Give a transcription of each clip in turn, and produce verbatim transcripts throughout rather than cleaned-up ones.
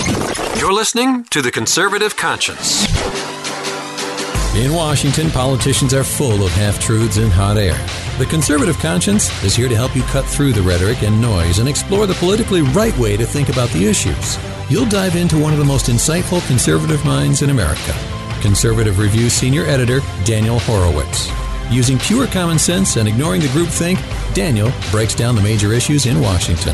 You're listening to The Conservative Conscience. In Washington, politicians are full of half-truths and hot air. The Conservative Conscience is here to help you cut through the rhetoric and noise and explore the politically right way to think about the issues. You'll dive into one of the most insightful conservative minds in America. Conservative Review Senior Editor Daniel Horowitz. Using pure common sense and ignoring the groupthink, Daniel breaks down the major issues in Washington.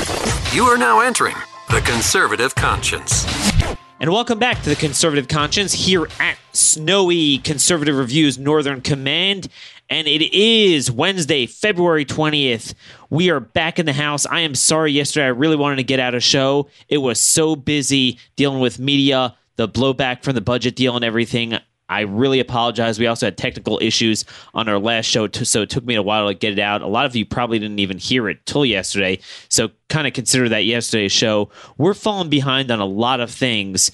You are now entering The Conservative Conscience. And welcome back to The Conservative Conscience here at snowy Conservative Review's Northern Command. And it is Wednesday, February twentieth. We are back in the house. I am sorry yesterday. I really wanted to get out a show. It was so busy dealing with media, the blowback from the budget deal and everything. I really apologize. We also had technical issues on our last show, so it took me a while to get it out. A lot of you probably didn't even hear it till yesterday, so kind of consider that yesterday's show. We're falling behind on a lot of things.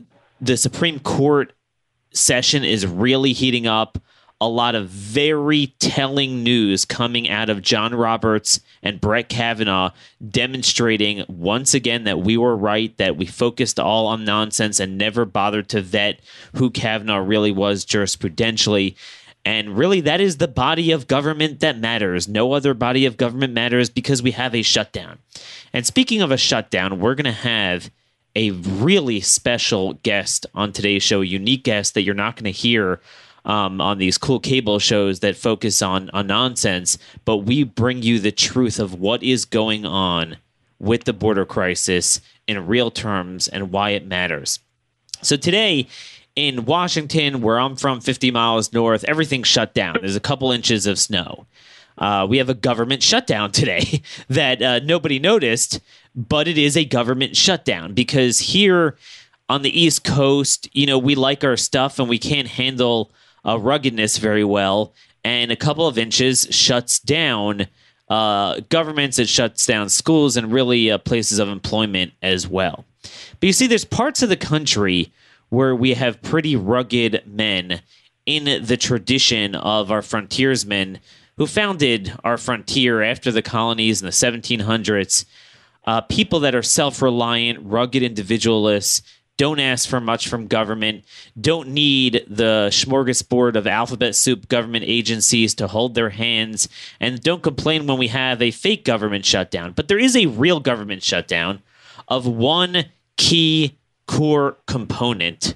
The Supreme Court session is really heating up. A lot of very telling news coming out of John Roberts and Brett Kavanaugh, demonstrating once again that we were right, that we focused all on nonsense and never bothered to vet who Kavanaugh really was jurisprudentially. And really, that is the body of government that matters. No other body of government matters because we have a shutdown. And speaking of a shutdown, we're going to have a really special guest on today's show, a unique guest that you're not going to hear Um, on these cool cable shows that focus on, on nonsense, but we bring you the truth of what is going on with the border crisis in real terms and why it matters. So today in Washington, where I'm from, fifty miles north, everything's shut down. There's a couple inches of snow. Uh, we have a government shutdown today that uh, nobody noticed, but it is a government shutdown because here on the East Coast, you know, we like our stuff and we can't handle Uh, ruggedness very well, and a couple of inches shuts down uh, governments, it shuts down schools, and really uh, places of employment as well. But you see, there's parts of the country where we have pretty rugged men in the tradition of our frontiersmen who founded our frontier after the colonies in the seventeen hundreds, uh, people that are self-reliant, rugged individualists, don't ask for much from government, don't need the smorgasbord of alphabet soup government agencies to hold their hands, and don't complain when we have a fake government shutdown. But there is a real government shutdown of one key core component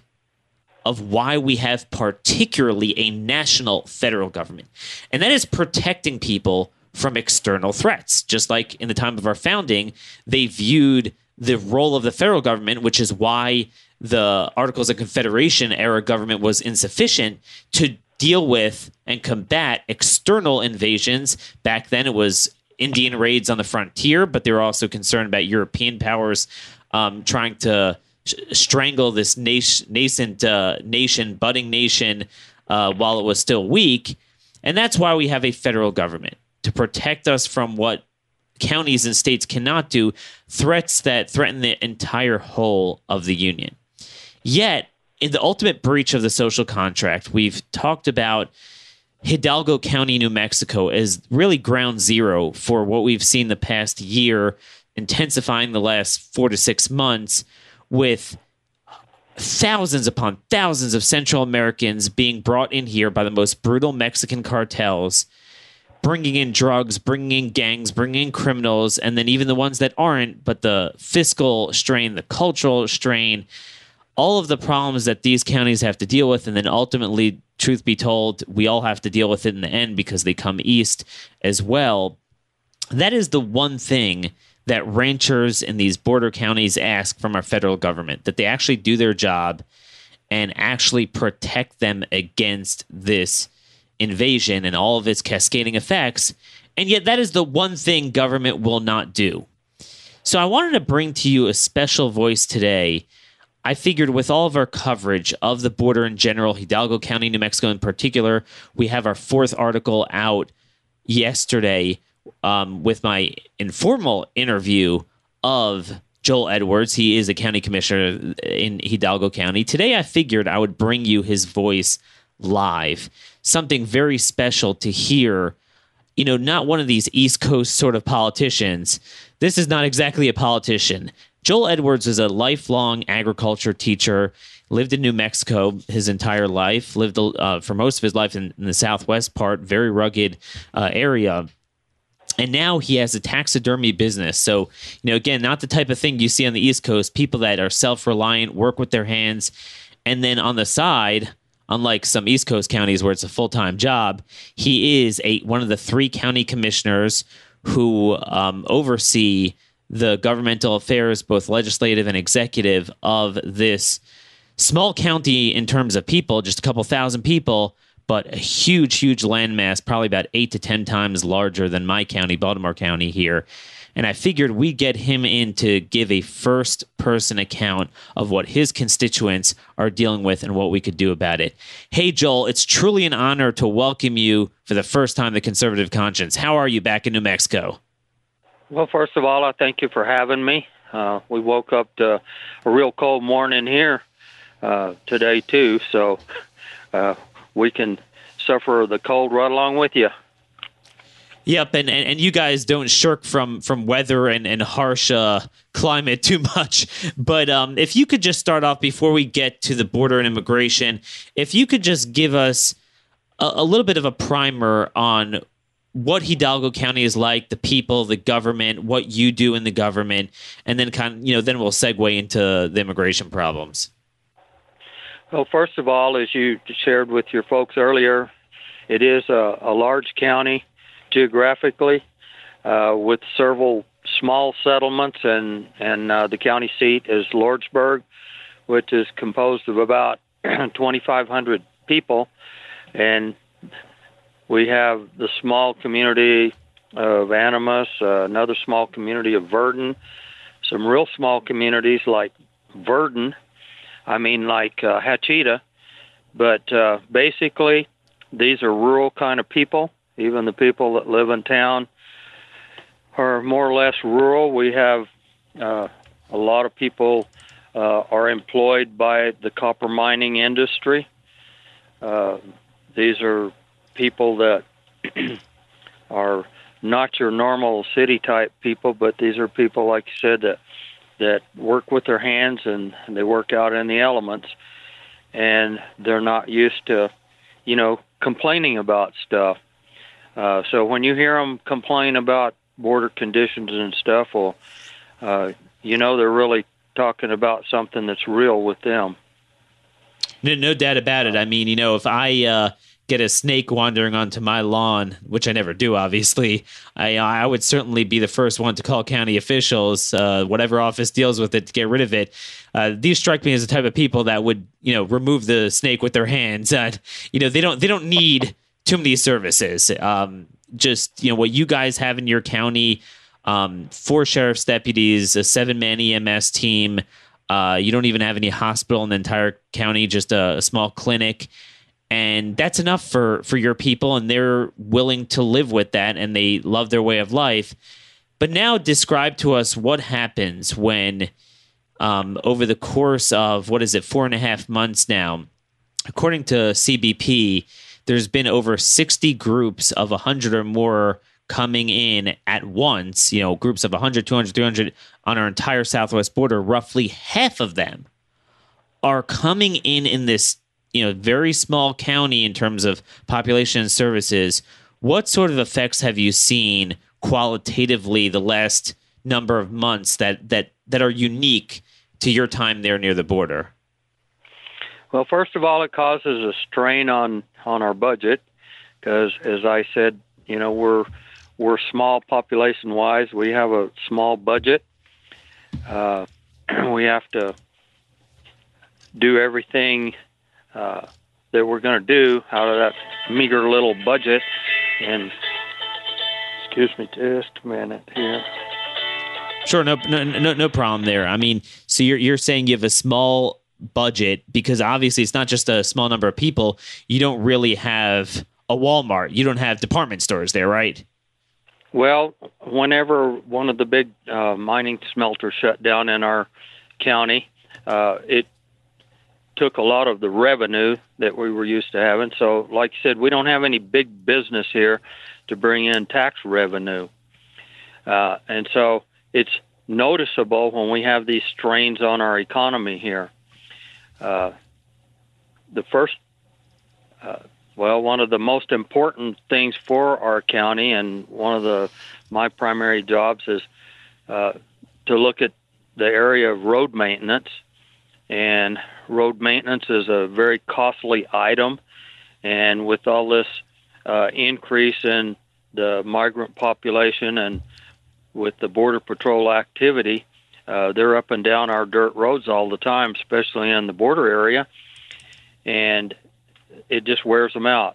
of why we have particularly a national federal government, and that is protecting people from external threats. Just like in the time of our founding, they viewed the role of the federal government, which is why the Articles of Confederation era government was insufficient to deal with and combat external invasions. Back then, it was Indian raids on the frontier, but they were also concerned about European powers um, trying to sh- strangle this nation, nascent uh, nation, budding nation, uh, while it was still weak. And that's why we have a federal government, to protect us from what counties and states cannot do, threats that threaten the entire whole of the union. Yet, in the ultimate breach of the social contract, we've talked about Hidalgo County, New Mexico, as really ground zero for what we've seen the past year, intensifying the last four to six months, with thousands upon thousands of Central Americans being brought in here by the most brutal Mexican cartels, bringing in drugs, bringing in gangs, bringing in criminals, and then even the ones that aren't, but the fiscal strain, the cultural strain, all of the problems that these counties have to deal with, and then ultimately, truth be told, we all have to deal with it in the end because they come east as well. That is the one thing that ranchers in these border counties ask from our federal government, that they actually do their job and actually protect them against this invasion and all of its cascading effects, and yet that is the one thing government will not do. So I wanted to bring to you a special voice today. I figured with all of our coverage of the border in general, Hidalgo County, New Mexico in particular, we have our fourth article out yesterday um, with my informal interview of Joel Edwards. He is a county commissioner in Hidalgo County. Today I figured I would bring you his voice live. Something very special to hear, you know, not one of these East Coast sort of politicians. This is not exactly a politician. Joel Edwards is a lifelong agriculture teacher, lived in New Mexico his entire life, lived uh, for most of his life in, in the southwest part, very rugged uh, area. And now he has a taxidermy business. So, you know, again, not the type of thing you see on the East Coast, people that are self-reliant, work with their hands. And then on the side, unlike some East Coast counties where it's a full-time job, he is a one of the three county commissioners who um, oversee the governmental affairs, both legislative and executive, of this small county in terms of people, just a couple thousand people, but a huge, huge landmass, probably about eight to ten times larger than my county, Baltimore County here. And I figured we'd get him in to give a first-person account of what his constituents are dealing with and what we could do about it. Hey, Joel, it's truly an honor to welcome you for the first time to Conservative Conscience. How are you back in New Mexico? Well, first of all, I thank you for having me. Uh, we woke up to a real cold morning here uh, today, too, so uh, we can suffer the cold right along with you. Yep, and, and, and you guys don't shirk from from weather and, and harsh uh, climate too much. But um, if you could just start off before we get to the border and immigration, if you could just give us a, a little bit of a primer on what Hidalgo County is like, the people, the government, what you do in the government, and then kind of, you know, then we'll segue into the immigration problems. Well, first of all, as you shared with your folks earlier, it is a, a large county geographically, uh, with several small settlements, and, and uh, the county seat is Lordsburg, which is composed of about twenty-five hundred people. And we have the small community of Animas, uh, another small community of Verdon, some real small communities like Verdon, I mean like uh, Hachita, but uh, basically these are rural kind of people. Even the people that live in town are more or less rural. We have uh, a lot of people uh, are employed by the copper mining industry. Uh, these are people that are not your normal city type people, but these are people, like you said, that that work with their hands and, and they work out in the elements, and they're not used to, you know, complaining about stuff. Uh, so when you hear them complain about border conditions and stuff, well, uh, you know they're really talking about something that's real with them. No, no doubt about it. I mean, you know, if I uh, get a snake wandering onto my lawn, which I never do, obviously, I, I would certainly be the first one to call county officials, uh, whatever office deals with it, to get rid of it. Uh, these strike me as the type of people that would, you know, remove the snake with their hands. Uh, you know, they don't, they don't need too many services. Um, just, you know, what you guys have in your county, um, four sheriff's deputies, a seven-man E M S team. Uh, you don't even have any hospital in the entire county, just a, a small clinic. And that's enough for, for your people, and they're willing to live with that, and they love their way of life. But now describe to us what happens when, um, over the course of, what is it, four and a half months now, according to C B P, there's been over sixty groups of one hundred or more coming in at once, you know, groups of one hundred, two hundred, three hundred on our entire southwest border. Roughly half of them are coming in in this, you know, very small county in terms of population and services. What sort of effects have you seen qualitatively the last number of months that, that, that are unique to your time there near the border? Well, first of all, it causes a strain on, on our budget because, as I said, you know, we're we're small population-wise. We have a small budget. Uh, we have to do everything uh, that we're going to do out of that meager little budget. And excuse me just a minute here. Sure, no, no, no, no problem there. I mean, so you're you're saying you have a small budget because obviously it's not just a small number of people. You don't really have a Walmart. You don't have department stores there, right? Well, whenever one of the big uh, mining smelters shut down in our county, uh, it took a lot of the revenue that we were used to having. So, like you said, we don't have any big business here to bring in tax revenue. Uh, and so it's noticeable when we have these strains on our economy here. Uh, the first, uh, well, one of the most important things for our county, and one of the my primary jobs is uh, to look at the area of road maintenance. And road maintenance is a very costly item. And with all this uh, increase in the migrant population and with the Border Patrol activity, uh, they're up and down our dirt roads all the time, especially in the border area. And it just wears them out.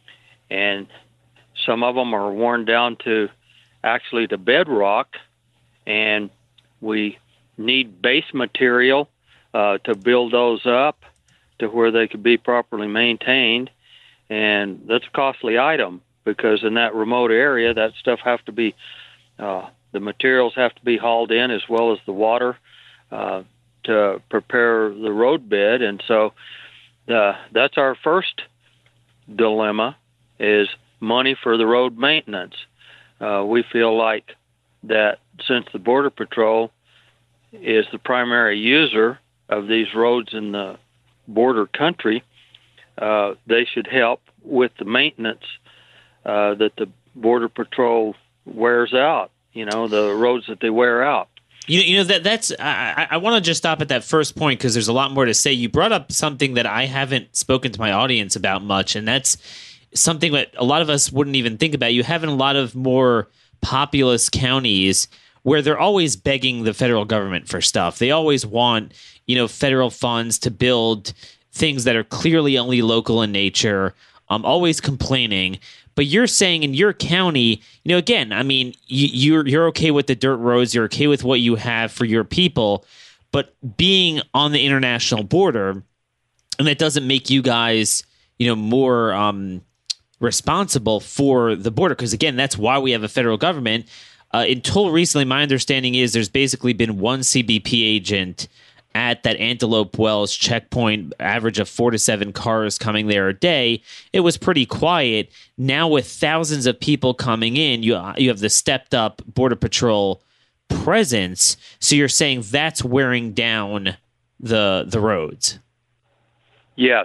And some of them are worn down to actually to bedrock, and we need base material uh, to build those up to where they could be properly maintained. And that's a costly item, because in that remote area, that stuff have to be, uh, the materials have to be hauled in, as well as the water uh, to prepare the road bed. And so uh, that's our first dilemma, is money for the road maintenance. Uh, we feel like that since the Border Patrol is the primary user of these roads in the border country, uh, they should help with the maintenance uh, that the Border Patrol wears out, you know, the roads that they wear out. You know, you know that that's. I, I want to just stop at that first point, because there's a lot more to say. You brought up something that I haven't spoken to my audience about much, and that's something that a lot of us wouldn't even think about. You have in a lot of more populous counties where they're always begging the federal government for stuff. They always want, you know, federal funds to build things that are clearly only local in nature. Um, always complaining. But you're saying in your county, you know, again, I mean, you, you're you're okay with the dirt roads, you're okay with what you have for your people, but being on the international border, and that doesn't make you guys, you know, more um, responsible for the border, because again, that's why we have a federal government. Uh, until recently, my understanding is there's basically been one C B P agent at that Antelope Wells checkpoint, average of four to seven cars coming there a day. It was pretty quiet. Now with thousands of people coming in, you you have the stepped up Border Patrol presence. So you're saying that's wearing down the the roads? Yes.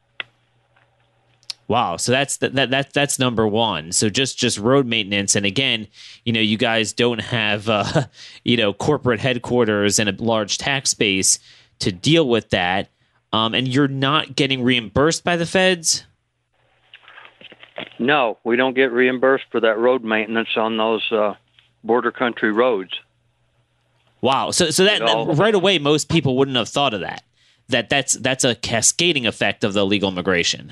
Wow. So that's that that that's number one. So just just road maintenance. And again, you know, you guys don't have uh, you know, corporate headquarters and a large tax base to deal with that. Um, and you're not getting reimbursed by the feds? No, we don't get reimbursed for that road maintenance on those uh, border country roads. Wow. So so that, that right away, most people wouldn't have thought of that. That that's that's a cascading effect of the illegal immigration.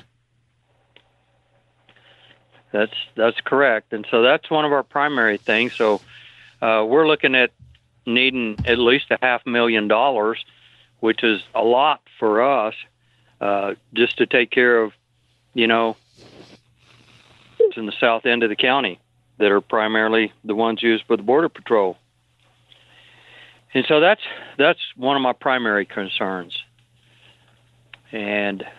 That's that's correct, and so that's one of our primary things. So uh, we're looking at needing at least a half million dollars, which is a lot for us, uh, just to take care of, you know, in the south end of the county that are primarily the ones used by the Border Patrol. And so that's that's one of my primary concerns, and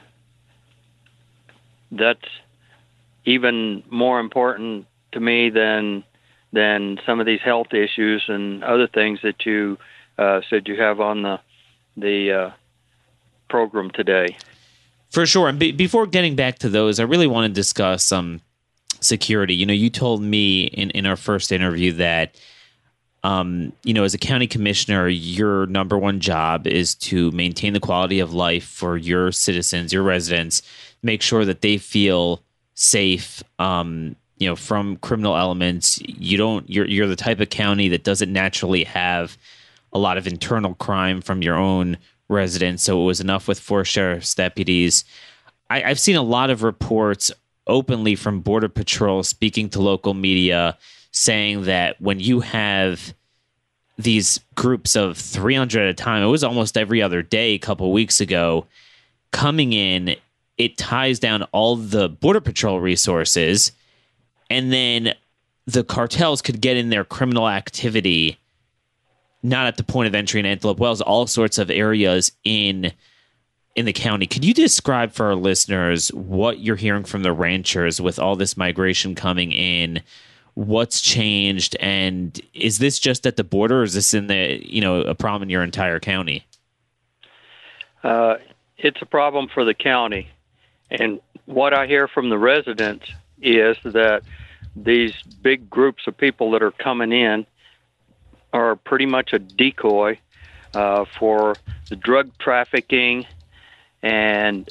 that's even more important to me than than some of these health issues and other things that you uh, said you have on the the uh, program today. For sure. And be- before getting back to those, I really want to discuss um, security. You know, you told me in, in our first interview that, um, you know, as a county commissioner, your number one job is to maintain the quality of life for your citizens, your residents, make sure that they feel safe, um, you know, from criminal elements. You don't, you're, you're the type of county that doesn't naturally have a lot of internal crime from your own residents. So it was enough with four sheriff's deputies. I, I've seen a lot of reports openly from Border Patrol speaking to local media saying that when you have these groups of three hundred at a time, it was almost every other day a couple weeks ago, coming in, it ties down all the Border Patrol resources, and then the cartels could get in their criminal activity, not at the point of entry in Antelope Wells, all sorts of areas in in the county. Could you describe for our listeners what you're hearing from the ranchers with all this migration coming in, What's changed, and is this just at the border, or is this in the you know a problem in your entire county? Uh, it's a problem for the county, and what I hear from the residents is that these big groups of people that are coming in are pretty much a decoy uh, for the drug trafficking and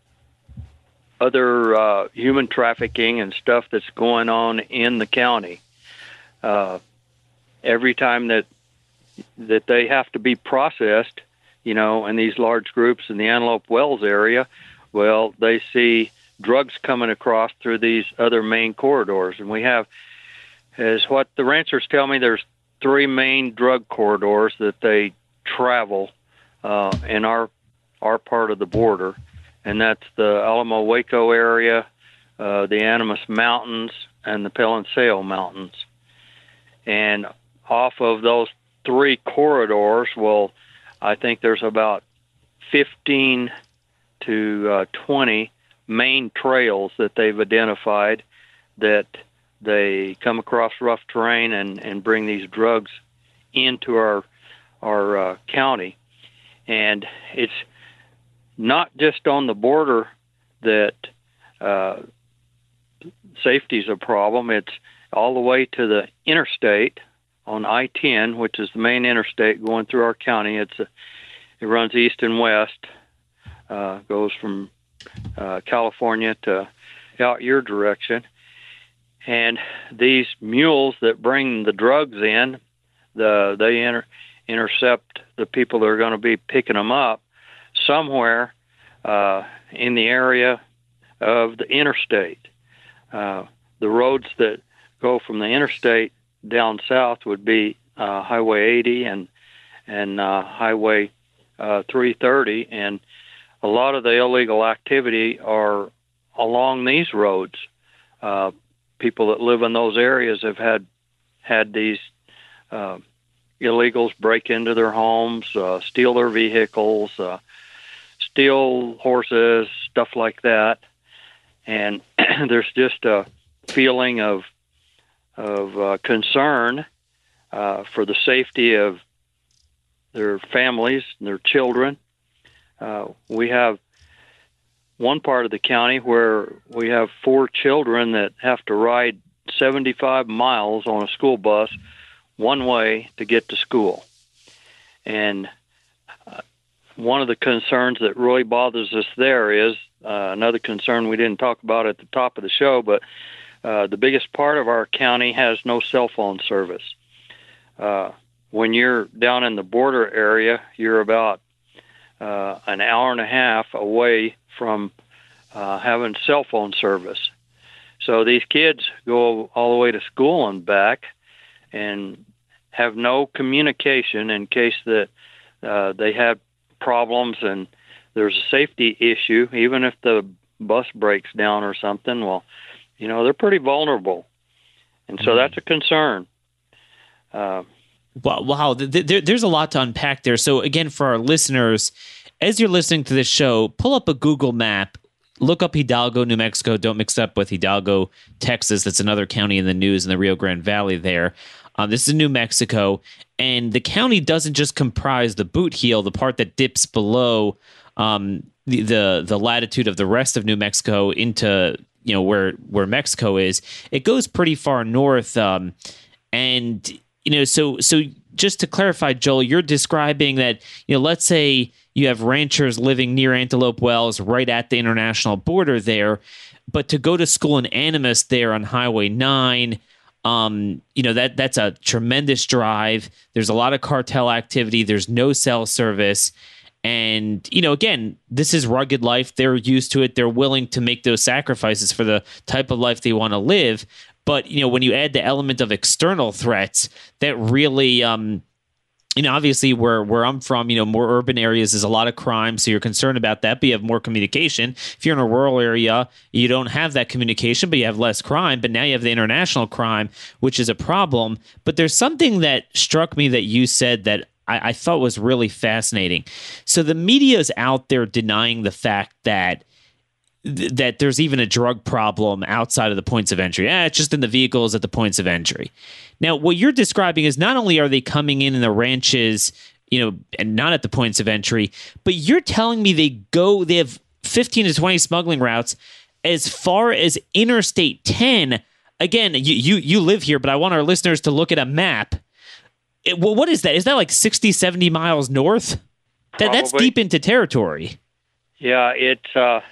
other uh, human trafficking and stuff that's going on in the county. Uh, every time that that they have to be processed, you know, in these large groups in the Antelope Wells area, well, they see drugs coming across through these other main corridors. And we have, as what the ranchers tell me, there's three main drug corridors that they travel uh, in our our part of the border, and that's the Alamo Waco area, uh, the Animas Mountains, and the Paliseo Mountains. And off of those three corridors, well, I think there's about fifteen to uh, twenty main trails that they've identified that they come across rough terrain and, and bring these drugs into our our uh, county. And it's not just on the border that uh, safety is a problem. It's all the way to the interstate on I ten, which is the main interstate going through our county. It's a, it runs east and west, uh, goes from uh, California to out your direction. And these mules that bring the drugs in, the they inter, intercept the people that are going to be picking them up somewhere uh, in the area of the interstate. Uh, the roads that go from the interstate down south would be uh, Highway eighty and and uh, Highway uh, three thirty, and a lot of the illegal activity are along these roads. Uh, people that live in those areas have had had these uh, illegals break into their homes, uh, steal their vehicles, uh, steal horses, stuff like that. And there's just a feeling of of uh, concern uh, for the safety of their families and their children. Uh, we have one part of the county where we have four children that have to ride seventy-five miles on a school bus one way to get to school. And uh, one of the concerns that really bothers us there is uh, another concern we didn't talk about at the top of the show, but uh, the biggest part of our county has no cell phone service. Uh, when you're down in the border area, you're about uh, an hour and a half away from uh, having cell phone service. So these kids go all the way to school and back and have no communication in case that uh, they have problems and there's a safety issue. Even if the bus breaks down or something, well, you know, they're pretty vulnerable. And so that's a concern. Uh, wow, wow. There, there's a lot to unpack there. So again, for our listeners, as you're listening to this show, pull up a Google map, look up Hidalgo, New Mexico. Don't mix up with Hidalgo, Texas. That's another county in the news in the Rio Grande Valley there. Um, this is New Mexico, and the county doesn't just comprise the boot heel, the part that dips below um, the, the the latitude of the rest of New Mexico into you know where where Mexico is. It goes pretty far north, um, and you know so so just to clarify, Joel, you're describing that you know let's say you have ranchers living near Antelope Wells, right at the international border there, but to go to school in Animas there on Highway nine. Um, you know, that that's a tremendous drive. There's a lot of cartel activity. There's no cell service. And, you know, again, this is rugged life. They're used to it. They're willing to make those sacrifices for the type of life they want to live. But, you know, when you add the element of external threats, that really, um, you know, obviously where, where I'm from, you know, more urban areas, there's a lot of crime. So you're concerned about that, but you have more communication. If you're in a rural area, you don't have that communication, but you have less crime. But now you have the international crime, which is a problem. But there's something that struck me that you said that I, I thought was really fascinating. So the media is out there denying the fact that th- that there's even a drug problem outside of the points of entry. Eh, it's just in the vehicles at the points of entry. Now, what you're describing is not only are they coming in in the ranches, you know, and not at the points of entry, but you're telling me they go, they have fifteen to twenty smuggling routes as far as Interstate ten. Again, you you, you live here, but I want our listeners to look at a map. It, well, what is that? Is that like sixty, seventy miles north? That, that's deep into territory. Yeah, it's, uh,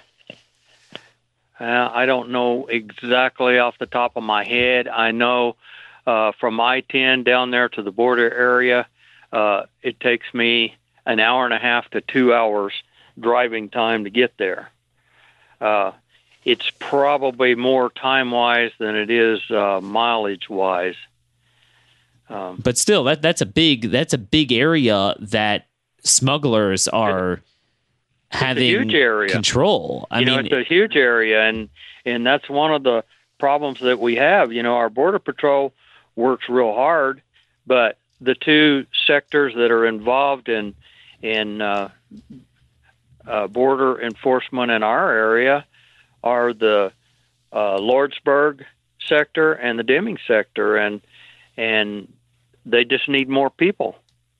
uh, I don't know exactly off the top of my head. I know uh, from I ten down there to the border area, uh, it takes me an hour and a half to two hours driving time to get there. Uh, it's probably more time-wise than it is uh, mileage-wise. Um, but still, that that's a big that's a big area that smugglers are it, having it's a huge area. Control. I you mean, know, it's a huge area, and and that's one of the problems that we have. You know, our Border Patrol works real hard, but the two sectors that are involved in in uh, uh, border enforcement in our area are the uh, Lordsburg sector and the Deming sector, and and they just need more people.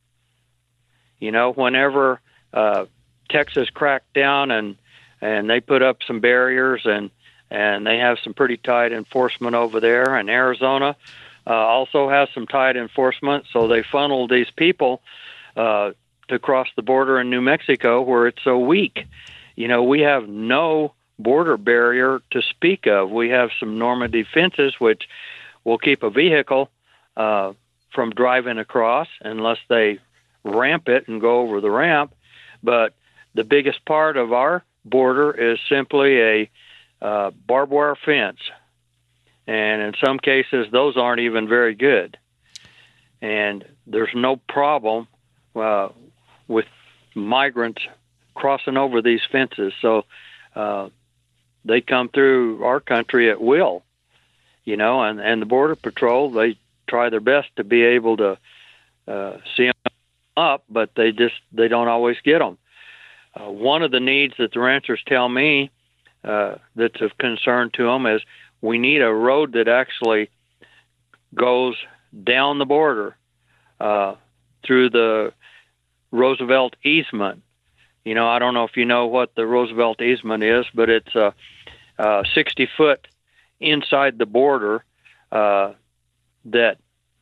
You know, whenever uh, Texas cracked down and and they put up some barriers and and they have some pretty tight enforcement over there, and Arizona uh, also has some tight enforcement, so they funneled these people uh, to cross the border in New Mexico where it's so weak. You know, we have no border barrier to speak of. We have some Normandy fences which will keep a vehicle uh, from driving across unless they ramp it and go over the ramp. But the biggest part of our border is simply a uh, barbed wire fence. And in some cases, those aren't even very good. And there's no problem uh, with migrants crossing over these fences. So uh, they come through our country at will, you know, and, and the Border Patrol, they try their best to be able to uh, see them up, but they just, they don't always get them. Uh, one of the needs that the ranchers tell me uh, that's of concern to them is we need a road that actually goes down the border uh, through the Roosevelt easement. You know, I don't know if you know what the Roosevelt easement is, but it's a, a sixty foot inside the border uh, that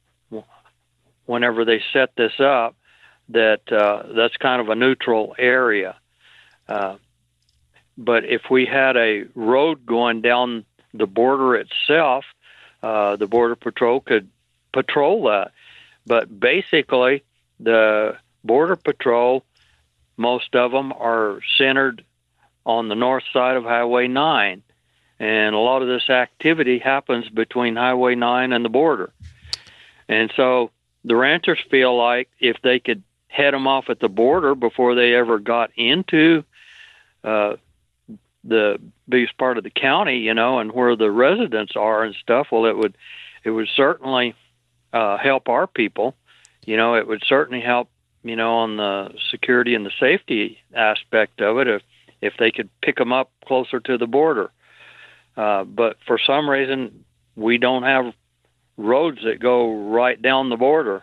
whenever they set this up, that uh, that's kind of a neutral area. Uh, but if we had a road going down the border itself, uh, the Border Patrol could patrol that. But basically, the Border Patrol, most of them are centered on the north side of Highway nine. And a lot of this activity happens between Highway nine and the border. And so the ranchers feel like if they could head them off at the border before they ever got into uh, the biggest part of the county, you know, and where the residents are and stuff, well, it would it would certainly uh, help our people. You know, it would certainly help, you know, on the security and the safety aspect of it if, if they could pick them up closer to the border. Uh, but for some reason, we don't have roads that go right down the border.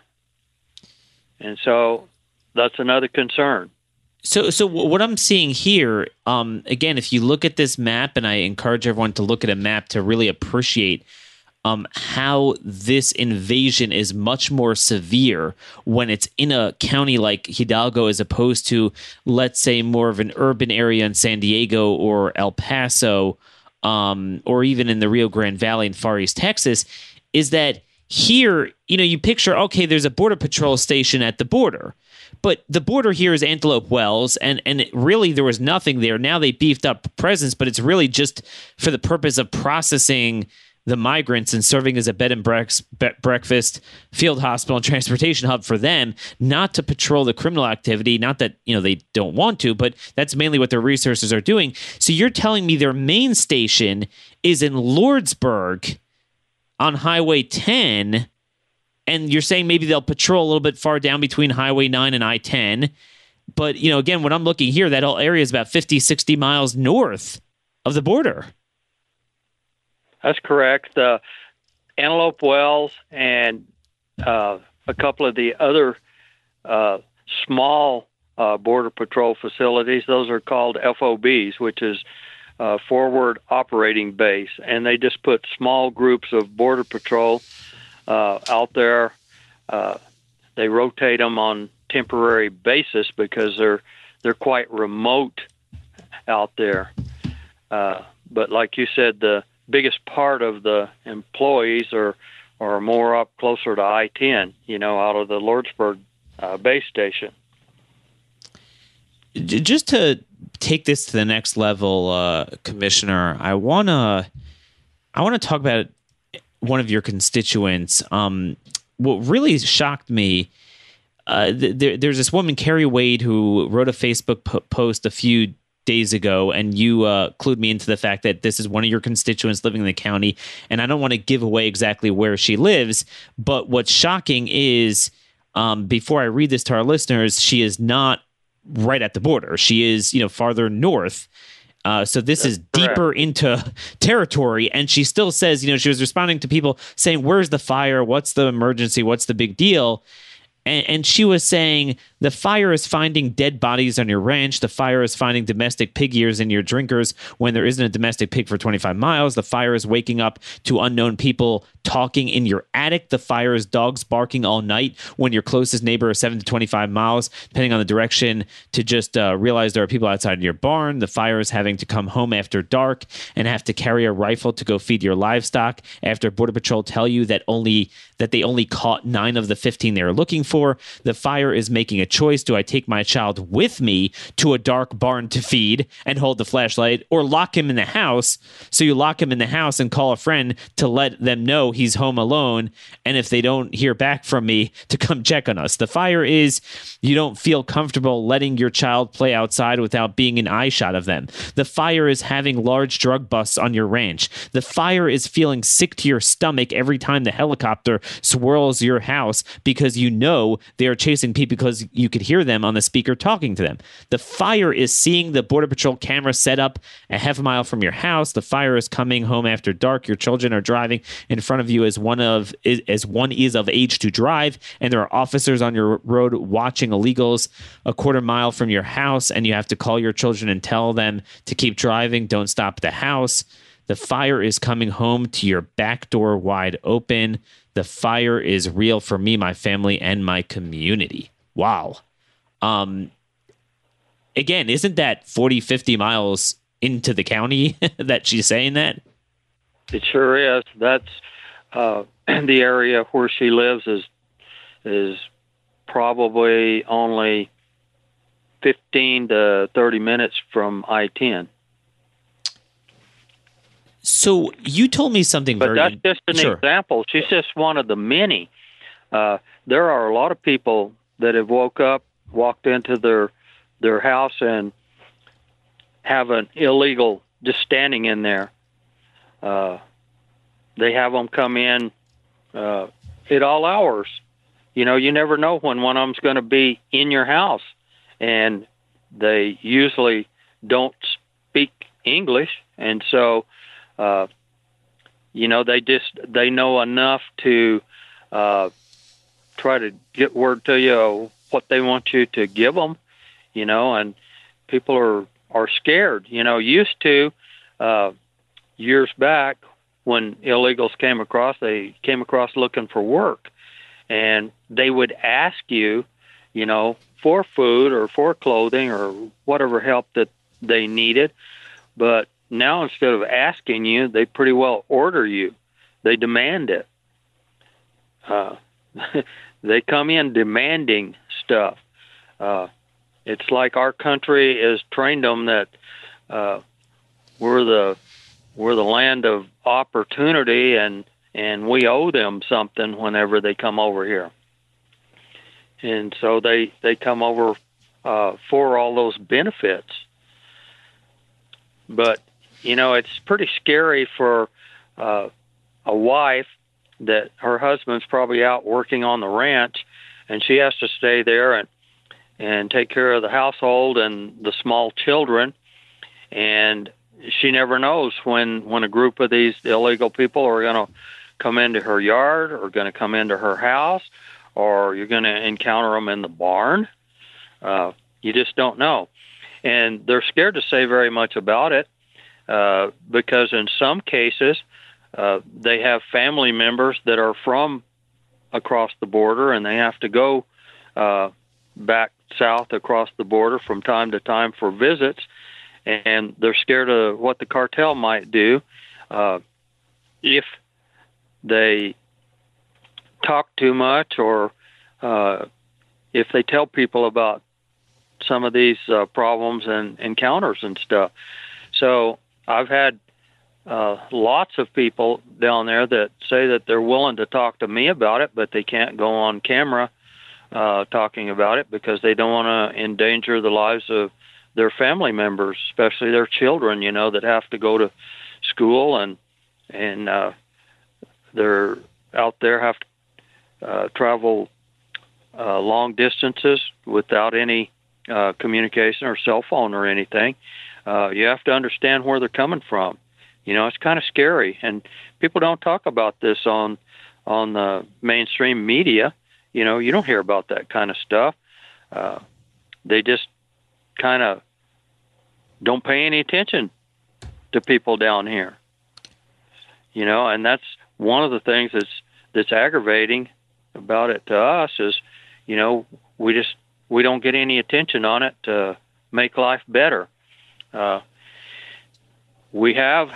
And so that's another concern. So, so what I'm seeing here, um, again, if you look at this map, and I encourage everyone to look at a map to really appreciate um, how this invasion is much more severe when it's in a county like Hidalgo as opposed to, let's say, more of an urban area in San Diego or El Paso, um, or even in the Rio Grande Valley in Far East Texas, is that here, you know, you picture, okay, there's a Border Patrol station at the border. But the border here is Antelope Wells, and, and it really there was nothing there. Now they beefed up presence, but it's really just for the purpose of processing the migrants and serving as a bed and breakfast, field hospital, and transportation hub for them, not to patrol the criminal activity. Not that, you know, they don't want to, but that's mainly what their resources are doing. So you're telling me their main station is in Lordsburg on Highway ten, and you're saying maybe they'll patrol a little bit far down between Highway nine and I ten. But, you know, again, when I'm looking here, that whole area is about fifty, sixty miles north of the border. That's correct. Uh, Antelope Wells and uh, a couple of the other uh, small uh, Border Patrol facilities, those are called F O Bs, which is uh, Forward Operating Base. And they just put small groups of Border Patrol uh, out there. Uh, they rotate them on temporary basis because they're they're quite remote out there. Uh, but like you said, the biggest part of the employees are are more up closer to I ten, you know, out of the Lordsburg uh, base station. Just to take this to the next level, uh, Commissioner, I wanna I wanna talk about one of your constituents. Um, what really shocked me. Uh, there, there's this woman, Carrie Wade, who wrote a Facebook po- post a few days ago, and you uh, clued me into the fact that this is one of your constituents living in the county, and I don't want to give away exactly where she lives, but what's shocking is, um, before I read this to our listeners, she is not right at the border. She is, you know, farther north. Uh, so this That's is deeper correct. into territory, and she still says, you know, she was responding to people saying, where's the fire? What's the emergency? What's the big deal? And, and she was saying, the fire is finding dead bodies on your ranch. The fire is finding domestic pig ears in your drinkers when there isn't a domestic pig for twenty-five miles. The fire is waking up to unknown people talking in your attic. The fire is dogs barking all night when your closest neighbor is seven to twenty-five miles, depending on the direction, to just uh, realize there are people outside your barn. The fire is having to come home after dark and have to carry a rifle to go feed your livestock after Border Patrol tell you that only that they only caught nine of the fifteen they were looking for. The fire is making a choice. Do I take my child with me to a dark barn to feed and hold the flashlight, or lock him in the house? So you lock him in the house and call a friend to let them know he's home alone, and if they don't hear back from me, to come check on us. The fire is you don't feel comfortable letting your child play outside without being in eye shot of them. The fire is having large drug busts on your ranch. The fire is feeling sick to your stomach every time the helicopter swirls your house because you know they are chasing people because you could hear them on the speaker talking to them. The fire is seeing the Border Patrol camera set up a half a mile from your house. The fire is coming home after dark. Your children are driving in front of you as one of as one is of age to drive, and there are officers on your road watching illegals a quarter mile from your house, and you have to call your children and tell them to keep driving. Don't stop at the house. The fire is coming home to your back door wide open. The fire is real for me, my family, and my community. Wow. Um, again, isn't that forty, fifty miles into the county that she's saying that? It sure is. That's uh, the area where she lives is is probably only fifteen to thirty minutes from I ten. So you told me something but very... But that's just an sure. example. She's just one of the many. Uh, there are a lot of people that have woke up, walked into their their house, and have an illegal just standing in there. Uh, they have them come in uh, at all hours. You know, you never know when one of them's going to be in your house, and they usually don't speak English, and so... Uh, you know, they just, they know enough to uh, try to get word to you what they want you to give them, you know, and people are, are scared. You know, used to, uh, years back when illegals came across, they came across looking for work, and they would ask you, you know, for food or for clothing or whatever help that they needed. But now, instead of asking you, they pretty well order you. They demand it. Uh, they come in demanding stuff. Uh, it's like our country has trained them that uh, we're the we're the land of opportunity, and and we owe them something whenever they come over here. And so they they come over uh, for all those benefits. But you know, it's pretty scary for uh, a wife that her husband's probably out working on the ranch, and she has to stay there and and take care of the household and the small children. And she never knows when, when a group of these illegal people are going to come into her yard or going to come into her house, or you're going to encounter them in the barn. Uh, you just don't know. And they're scared to say very much about it uh, because in some cases uh, they have family members that are from across the border, and they have to go uh, back south across the border from time to time for visits, and they're scared of what the cartel might do uh, if they talk too much, or uh, if they tell people about some of these uh, problems and encounters and stuff. So I've had uh, lots of people down there that say that they're willing to talk to me about it, but they can't go on camera uh, talking about it because they don't want to endanger the lives of their family members, especially their children, you know, that have to go to school, and and uh, they're out there, have to uh, travel uh, long distances without any uh, communication or cell phone or anything. Uh, you have to understand where they're coming from. You know, it's kind of scary, and people don't talk about this on on the mainstream media. You know, you don't hear about that kind of stuff. Uh, they just kind of don't pay any attention to people down here. You know, and that's one of the things that's that's aggravating about it to us is, you know, we just we don't get any attention on it to make life better. Uh, we have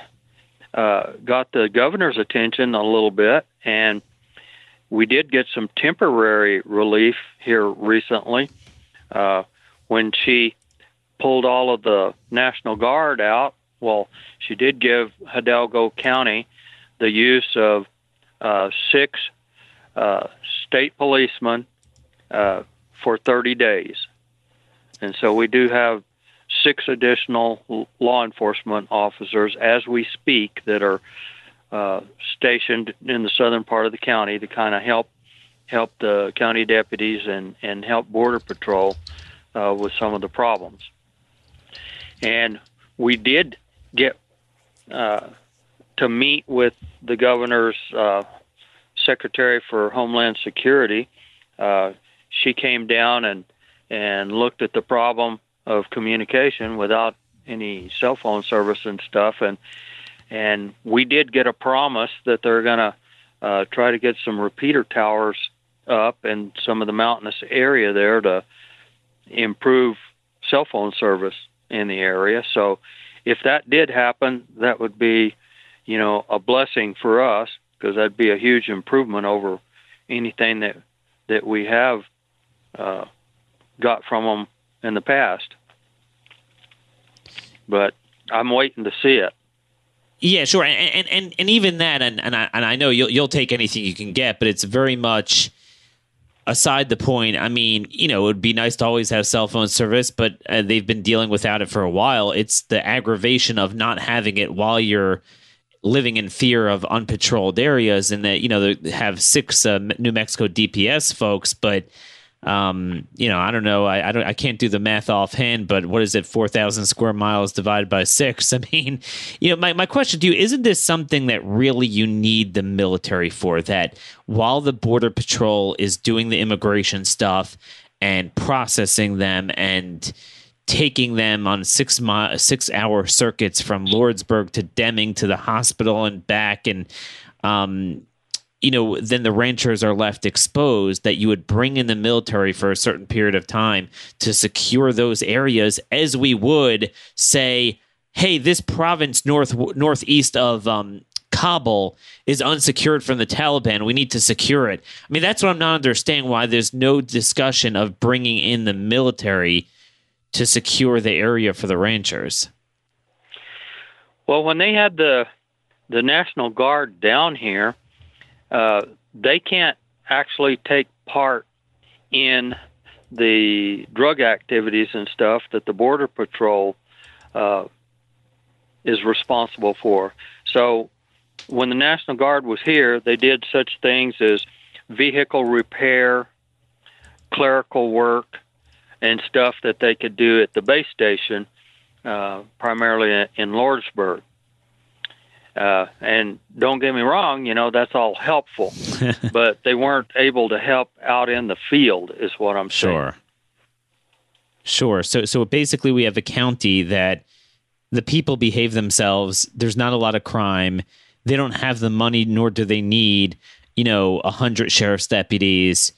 uh, got the governor's attention a little bit, and we did get some temporary relief here recently uh, when she pulled all of the National Guard out. Well, she did give Hidalgo County the use of uh, six uh, state policemen uh, for thirty days. And so we do have six additional law enforcement officers as we speak that are uh, stationed in the southern part of the county to kind of help help the county deputies and, and help Border Patrol uh, with some of the problems. And we did get uh, to meet with the governor's uh, secretary for Homeland Security. Uh, she came down and, and looked at the problem of communication without any cell phone service and stuff, and and we did get a promise that they're going to uh, try to get some repeater towers up in some of the mountainous area there to improve cell phone service in the area. So if that did happen, that would be, you know, a blessing for us, because that'd be a huge improvement over anything that that we have uh, got from them in the past. But I'm waiting to see it. Yeah, sure, and and and, and even that, and and I, and I know you'll you'll take anything you can get, but it's very much aside the point. I mean, you know, it would be nice to always have cell phone service, but uh, they've been dealing without it for a while. It's the aggravation of not having it while you're living in fear of unpatrolled areas, and that, you know, they have six uh, New Mexico D P S folks, but um, you know, I don't know, I, I don't, I can't do the math offhand, but what is it, four thousand square miles divided by six? I mean, you know, my, my question to you, isn't this something that really you need the military for, that while the Border Patrol is doing the immigration stuff and processing them and taking them on six mi- six hour circuits from Lordsburg to Deming to the hospital and back, and um, you know, then the ranchers are left exposed, that you would bring in the military for a certain period of time to secure those areas, as we would say, hey, this province north northeast of um, Kabul is unsecured from the Taliban. We need to secure it. I mean, that's what I'm not understanding, why there's no discussion of bringing in the military to secure the area for the ranchers. Well, when they had the the National Guard down here, uh, they can't actually take part in the drug activities and stuff that the Border Patrol uh, is responsible for. So when the National Guard was here, they did such things as vehicle repair, clerical work, and stuff that they could do at the base station uh, primarily in Lordsburg. Uh, and don't get me wrong, you know, that's all helpful, but they weren't able to help out in the field is what I'm saying. Sure. Sure. So, so basically we have a county that the people behave themselves. There's not a lot of crime. They don't have the money, nor do they need, you know, a hundred sheriff's deputies.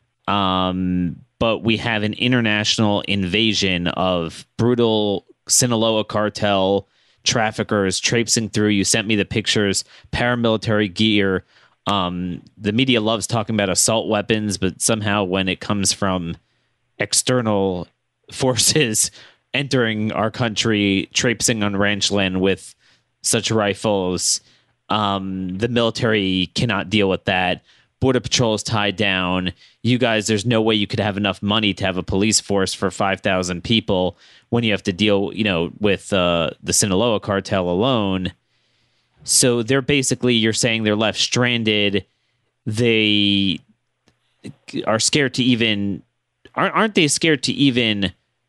Um, but we have an international invasion of brutal Sinaloa cartel traffickers traipsing through. You sent me the pictures, paramilitary gear. Um, the media loves talking about assault weapons, but somehow when it comes from external forces entering our country, traipsing on ranch land with such rifles, um, the military cannot deal with that. Border Patrol is tied down. You guys, there's no way you could have enough money to have a police force for five thousand people when you have to deal, you know, with uh, the Sinaloa cartel alone. So they're basically, you're saying they're left stranded. They are scared to even, aren't, aren't they scared to even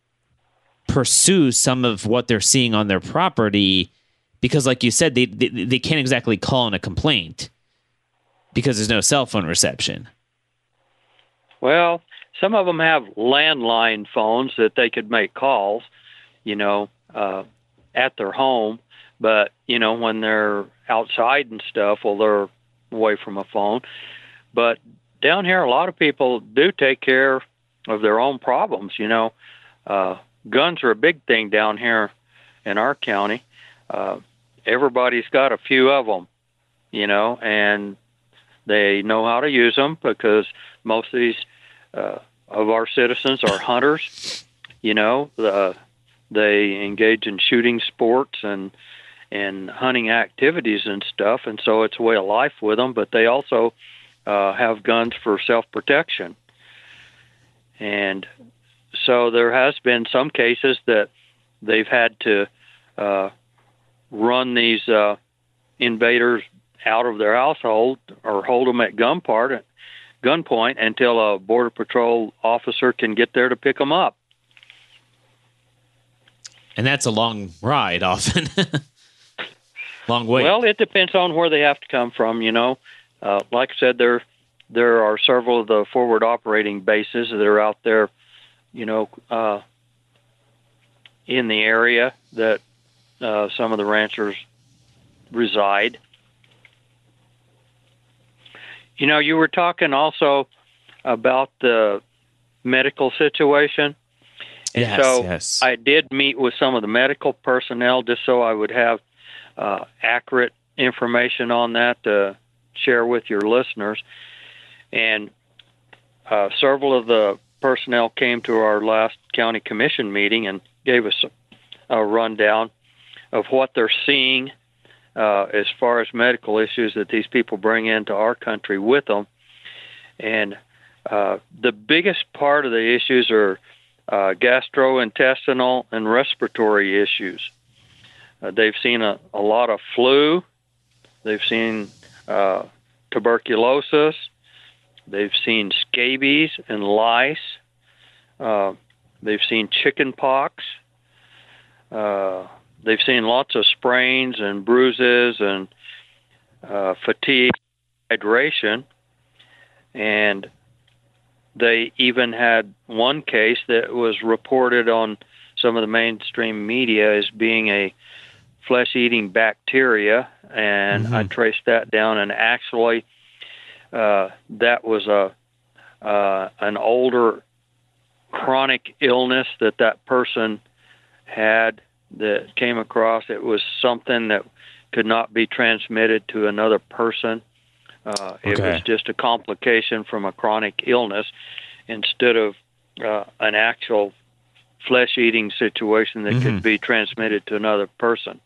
pursue some of what they're seeing on their property? Because like you said, they, they, they can't exactly call in a complaint because there's no cell phone reception. Well, some of them have landline phones that they could make calls, you know, uh, at their home. But, you know, when they're outside and stuff, well, they're away from a phone. But down here, a lot of people do take care of their own problems, you know. Uh, guns are a big thing down here in our county. Uh, everybody's got a few of them, you know, and they know how to use them because most of these uh, of our citizens are hunters, you know. Uh, they engage in shooting sports and and hunting activities and stuff, and so it's a way of life with them, but they also uh, have guns for self-protection. And so there has been some cases that they've had to uh, run these uh, invaders out of their household or hold them at gunpoint, gunpoint until a Border Patrol officer can get there to pick them up. And that's a long ride often. Long way. Well, it depends on where they have to come from, you know. Uh, like I said, there there are several of the forward operating bases that are out there, you know, uh, in the area that uh, some of the ranchers reside. You know, you were talking also about the medical situation. And yes, so yes. I did meet with some of the medical personnel just so I would have uh, accurate information on that to share with your listeners. And uh, several of the personnel came to our last county commission meeting and gave us a, a rundown of what they're seeing uh, as far as medical issues that these people bring into our country with them. And uh, the biggest part of the issues are uh, gastrointestinal and respiratory issues. Uh, they've seen a, a lot of flu. They've seen uh, tuberculosis. They've seen scabies and lice. Uh, they've seen chicken pox. Uh, they've seen lots of sprains and bruises and uh, fatigue, hydration. And they even had one case that was reported on some of the mainstream media as being a flesh-eating bacteria, and mm-hmm. I traced that down, and actually uh, that was a uh, an older chronic illness that that person had that came across. It was something that could not be transmitted to another person. Uh, okay. It was just a complication from a chronic illness instead of uh, an actual flesh-eating situation that mm-hmm. could be transmitted to another person.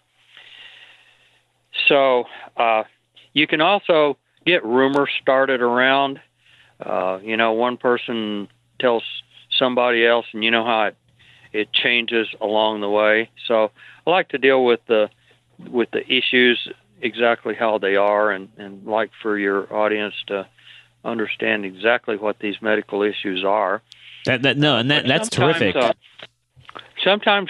So uh, you can also get rumors started around. Uh, you know, one person tells somebody else, and you know how it, it changes along the way. So I like to deal with the with the issues exactly how they are, and, and like for your audience to understand exactly what these medical issues are. That, that no, and that that's sometimes, terrific. Uh, sometimes a,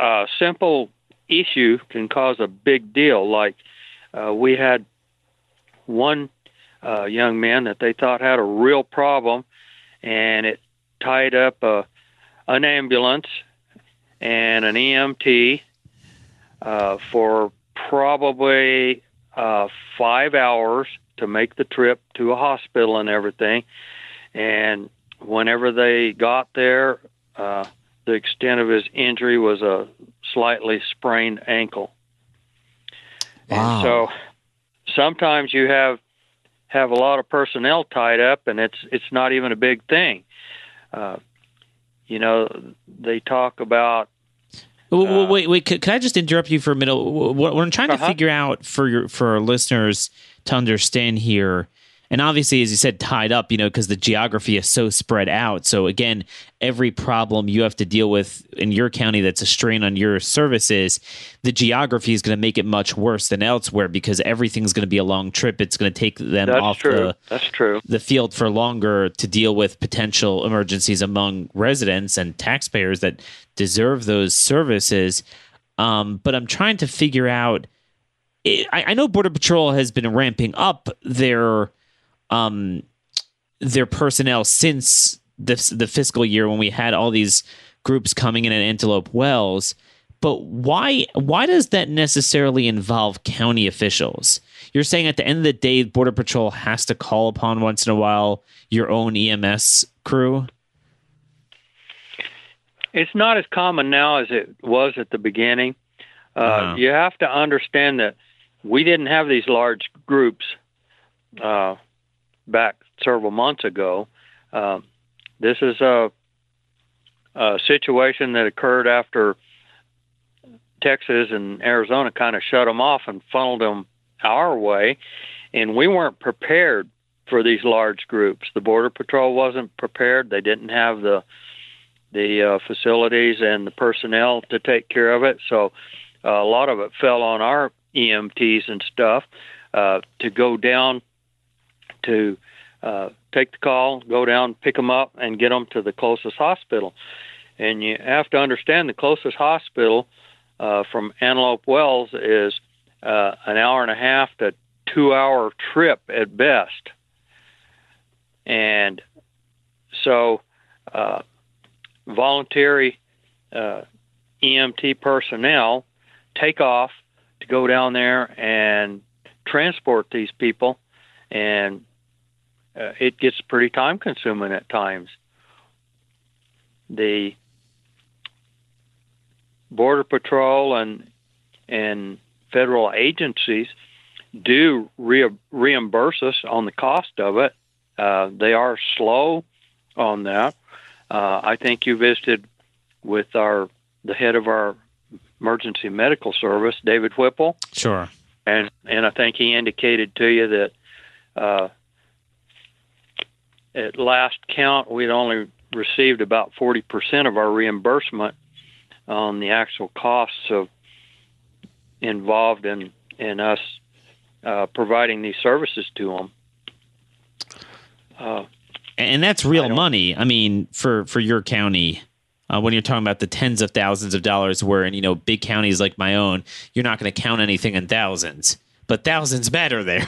a simple issue can cause a big deal. Like uh, we had one uh, young man that they thought had a real problem, and it tied up a, an ambulance and an E M T uh, for probably uh, five hours to make the trip to a hospital and everything. And whenever they got there, uh, the extent of his injury was a slightly sprained ankle. Wow. And so sometimes you have have a lot of personnel tied up, and it's it's not even a big thing. Uh, you know, they talk about. Uh, wait, wait. Could, could I just interrupt you for a minute? What, what I'm trying to uh-huh. figure out for your for our listeners to understand here. And obviously, as you said, tied up, you know, because the geography is so spread out. So again, every problem you have to deal with in your county that's a strain on your services, the geography is going to make it much worse than elsewhere because everything's going to be a long trip. It's going to take them that's off true. the that's true. the field for longer to deal with potential emergencies among residents and taxpayers that deserve those services. Um, but I'm trying to figure out. I, I know Border Patrol has been ramping up their. Um, their personnel since the, the fiscal year when we had all these groups coming in at Antelope Wells. But why why does that necessarily involve county officials? You're saying at the end of the day, Border Patrol has to call upon once in a while your own E M S crew? It's not as common now as it was at the beginning. Uh, uh-huh. You have to understand that we didn't have these large groups uh back several months ago. Um, this is a, a situation that occurred after Texas and Arizona kind of shut them off and funneled them our way, and we weren't prepared for these large groups. The Border Patrol wasn't prepared. They didn't have the the uh, facilities and the personnel to take care of it, so uh, a lot of it fell on our E M Ts and stuff uh, to go down to uh, take the call, go down, pick them up, and get them to the closest hospital. And you have to understand the closest hospital uh, from Antelope Wells is uh, an hour and a half to two-hour trip at best. And so uh, voluntary uh, E M T personnel take off to go down there and transport these people, and Uh, it gets pretty time-consuming at times. The Border Patrol and and federal agencies do re- reimburse us on the cost of it. Uh, they are slow on that. Uh, I think you visited with our the head of our emergency medical service, David Whipple. Sure. And and I think he indicated to you that uh, at last count, we'd only received about forty percent of our reimbursement on the actual costs of involved in, in us uh, providing these services to them. Uh, and that's real I money. I mean, for, for your county, uh, when you're talking about the tens of thousands of dollars, where in, you know, big counties like my own, you're not going to count anything in thousands, but thousands matter there.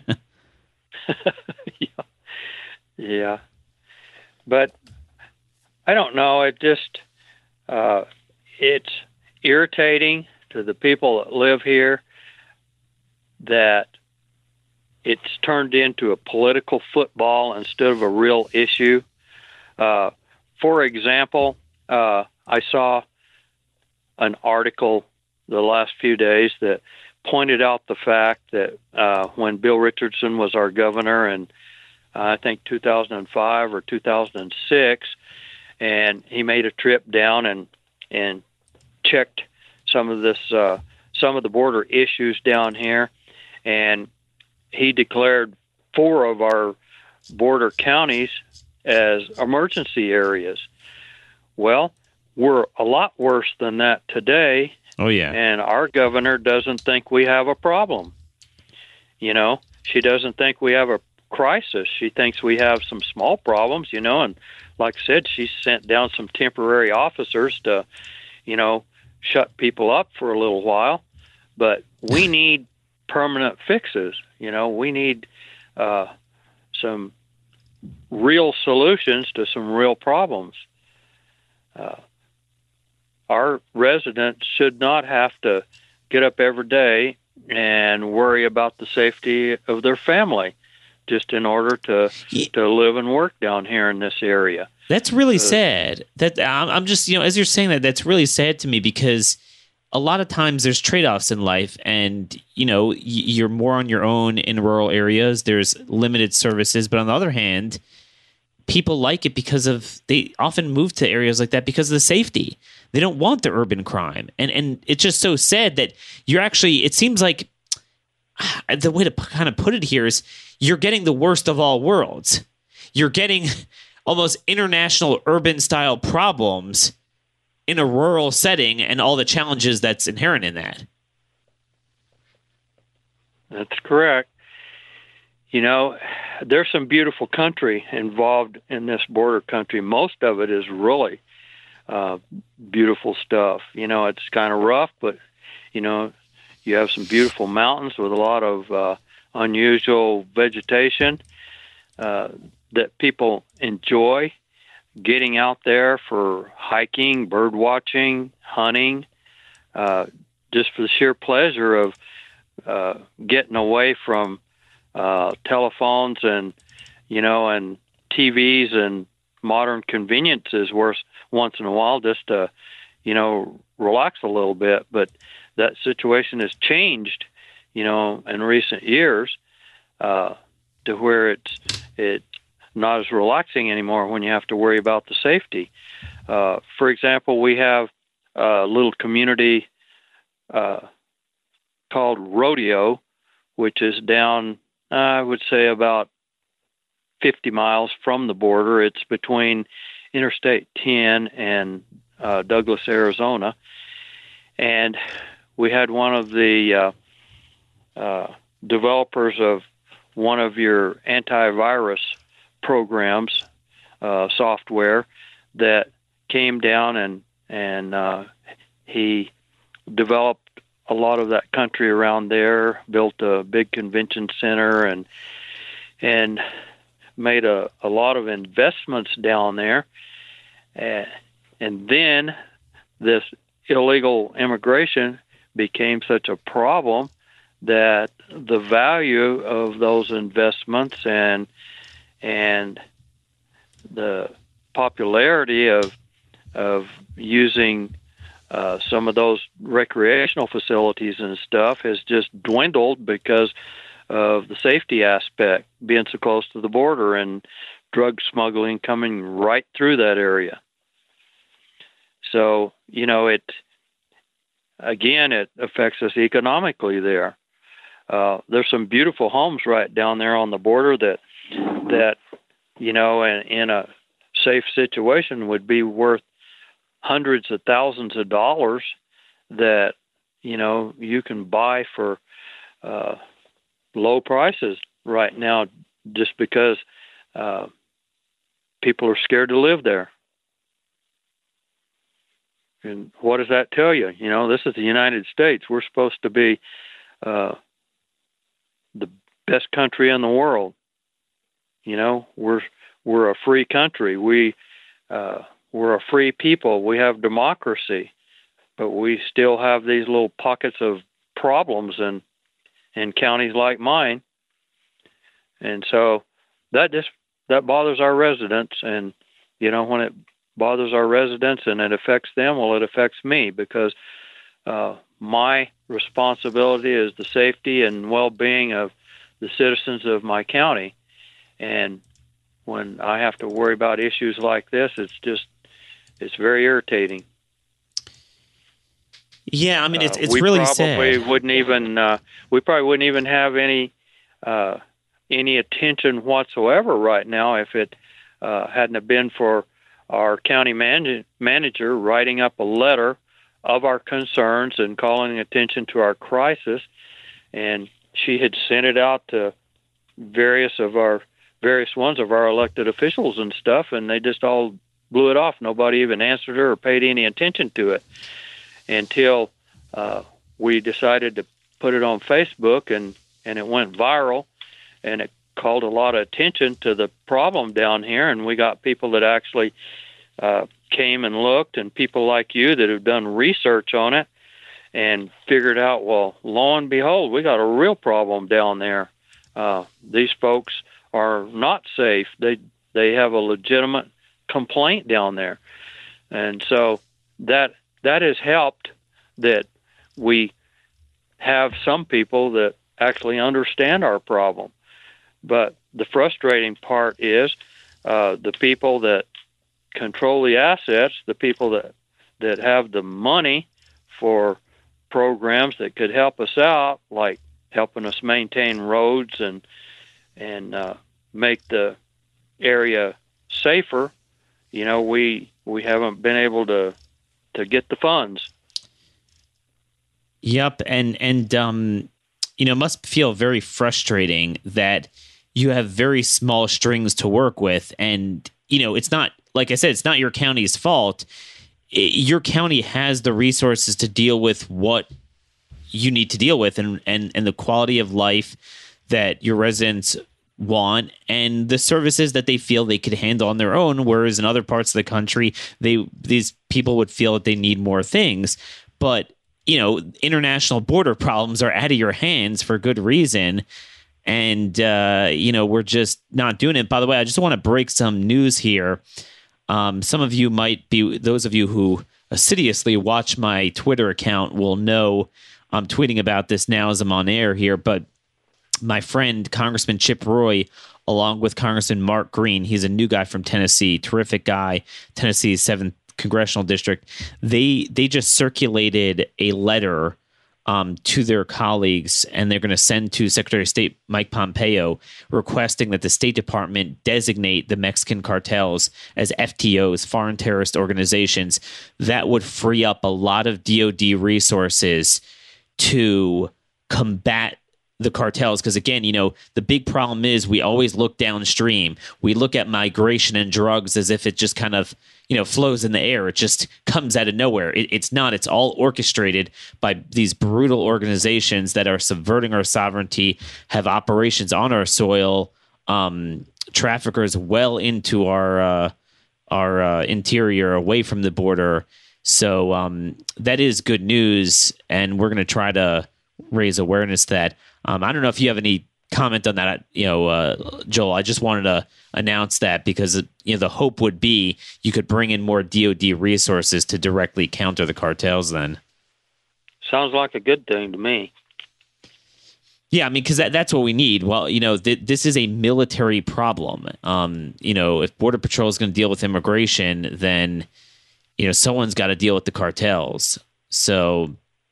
yeah. Yeah, but I don't know. It just uh, it's irritating to the people that live here that it's turned into a political football instead of a real issue. Uh, for example, uh, I saw an article the last few days that pointed out the fact that uh, when Bill Richardson was our governor and I think two thousand five or two thousand six, and he made a trip down and and checked some of this, uh, some of the border issues down here, and he declared four of our border counties as emergency areas. Well, we're a lot worse than that today. Oh yeah, and our governor doesn't think we have a problem. You know, she doesn't think we have a crisis. She thinks we have some small problems, you know, and like I said, she sent down some temporary officers to, you know, shut people up for a little while, but we need permanent fixes. You know, we need uh, some real solutions to some real problems. Uh, our residents should not have to get up every day and worry about the safety of their family just in order to to live and work down here in this area. That's really uh, sad. That I'm just, you know, as you're saying that, that's really sad to me, because a lot of times there's trade-offs in life, and, you know, you're more on your own in rural areas. There's limited services, but on the other hand, people like it because of, they often move to areas like that because of the safety. They don't want the urban crime. And and it's just so sad that you're actually, it seems like the way to kind of put it here is you're getting the worst of all worlds. You're getting almost international urban style problems in a rural setting and all the challenges that's inherent in that. That's correct. You know, there's some beautiful country involved in this border country. Most of it is really uh, beautiful stuff. You know, it's kind of rough, but, you know, you have some beautiful mountains with a lot of uh, unusual vegetation uh, that people enjoy getting out there for hiking, bird watching, hunting, uh, just for the sheer pleasure of uh, getting away from uh, telephones and, you know, and T Vs and modern conveniences where once in a while just to, you know, relax a little bit. But that situation has changed, you know, in recent years uh, to where it's it's not as relaxing anymore when you have to worry about the safety. Uh, for example, we have a little community uh, called Rodeo, which is down, uh, I would say, about fifty miles from the border. It's between Interstate ten and uh, Douglas, Arizona. And we had one of the uh, uh, developers of one of your antivirus programs, uh, software, that came down and and uh, he developed a lot of that country around there, built a big convention center, and and made a, a lot of investments down there. And, and then this illegal immigration became such a problem that the value of those investments and and the popularity of of using uh, some of those recreational facilities and stuff has just dwindled because of the safety aspect, being so close to the border and drug smuggling coming right through that area. So, you know, it again, it affects us economically there. Uh, there's some beautiful homes right down there on the border that that, you know, in, in a safe situation would be worth hundreds of thousands of dollars that, you know, you can buy for uh, low prices right now just because uh, people are scared to live there. And what does that tell you? You know, this is the United States. We're supposed to be uh, the best country in the world. You know, we're we're a free country. We uh, we're a free people. We have democracy, but we still have these little pockets of problems in in counties like mine, and so that just that bothers our residents. And you know, when it bothers our residents and it affects them, well, it affects me because uh, my responsibility is the safety and well-being of the citizens of my county. And when I have to worry about issues like this, it's just, it's very irritating. Yeah, I mean, it's it's uh, we really probably sad. We wouldn't even, uh, we probably wouldn't even have any uh, any attention whatsoever right now if it uh, hadn't have been for our county man- manager writing up a letter of our concerns and calling attention to our crisis. And she had sent it out to various of our various ones of our elected officials and stuff, and they just all blew it off. Nobody even answered her or paid any attention to it. until uh, we decided to put it on Facebook, and, and it went viral, and it called a lot of attention to the problem down here, and we got people that actually uh, came and looked, and people like you that have done research on it and figured out, well, lo and behold, we got a real problem down there. Uh, these folks are not safe. They they have a legitimate complaint down there. And so that that has helped that we have some people that actually understand our problem. But the frustrating part is uh, the people that control the assets, the people that, that have the money for programs that could help us out, like helping us maintain roads and and uh, make the area safer. You know, we we haven't been able to to get the funds. Yep, and and um, you know, it must feel very frustrating that you have very small strings to work with, and you know, it's not, like I said, it's not your county's fault. It, your county has the resources to deal with what you need to deal with, and and and the quality of life that your residents want, and the services that they feel they could handle on their own. Whereas in other parts of the country, they these people would feel that they need more things. But you know, international border problems are out of your hands for good reason. And, uh, you know, we're just not doing it. By the way, I just want to break some news here. Um, some of you might be, those of you who assiduously watch my Twitter account will know I'm tweeting about this now as I'm on air here. But my friend, Congressman Chip Roy, along with Congressman Mark Green, he's a new guy from Tennessee, terrific guy, Tennessee's seventh congressional district. They they just circulated a letter um, to their colleagues, and they're going to send to Secretary of State Mike Pompeo, requesting that the State Department designate the Mexican cartels as F T Os, foreign terrorist organizations. That would free up a lot of D O D resources to combat the cartels. Because again, you know, the big problem is we always look downstream. We look at migration and drugs as if it just kind of, you know, flows in the air. It just comes out of nowhere. It, it's not. It's all orchestrated by these brutal organizations that are subverting our sovereignty, have operations on our soil, um, traffickers well into our uh, our uh, interior, away from the border. So um, that is good news, and we're going to try to raise awareness to that. Um, I don't know if you have any comment on that, you know, uh, Joel. I just wanted to announce that because, you know, the hope would be you could bring in more D O D resources to directly counter the cartels then. Sounds like a good thing to me. Yeah, I mean, because that, that's what we need. Well, you know, th- this is a military problem. Um, you know, if Border Patrol is going to deal with immigration, then, you know, someone's got to deal with the cartels. So,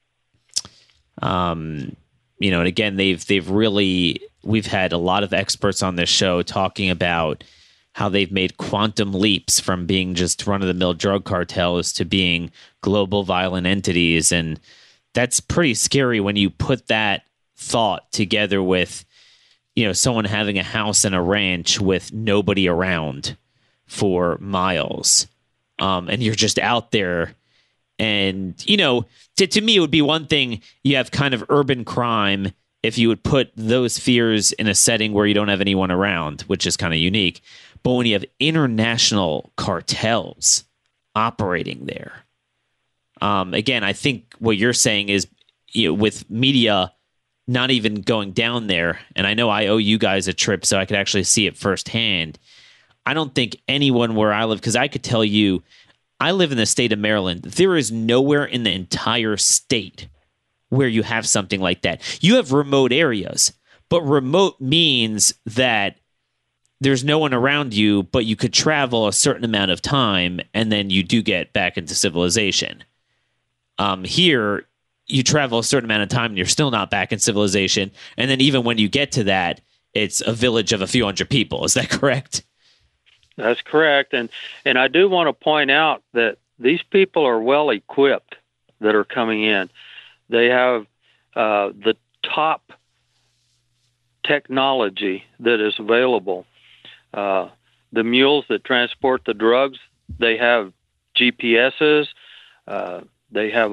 um, you know, and again, they've they've really, we've had a lot of experts on this show talking about how they've made quantum leaps from being just run-of-the-mill drug cartels to being global violent entities. And that's pretty scary when you put that thought together with, you know, someone having a house and a ranch with nobody around for miles. Um, and you're just out there. And, you know, to, to me, it would be one thing, you have kind of urban crime if you would put those fears in a setting where you don't have anyone around, which is kind of unique. But when you have international cartels operating there, um, again, I think what you're saying is, you know, with media not even going down there, and I know I owe you guys a trip so I could actually see it firsthand. I don't think anyone where I live, because I could tell you, I live in the state of Maryland. There is nowhere in the entire state where you have something like that. You have remote areas, but remote means that there's no one around you, but you could travel a certain amount of time, and then you do get back into civilization. Um, here, you travel a certain amount of time, and you're still not back in civilization. And then even when you get to that, it's a village of a few hundred people. Is that correct? That's correct. And and I do want to point out that these people are well equipped that are coming in. They have uh, the top technology that is available. Uh, the mules that transport the drugs, they have G P S's. Uh, they have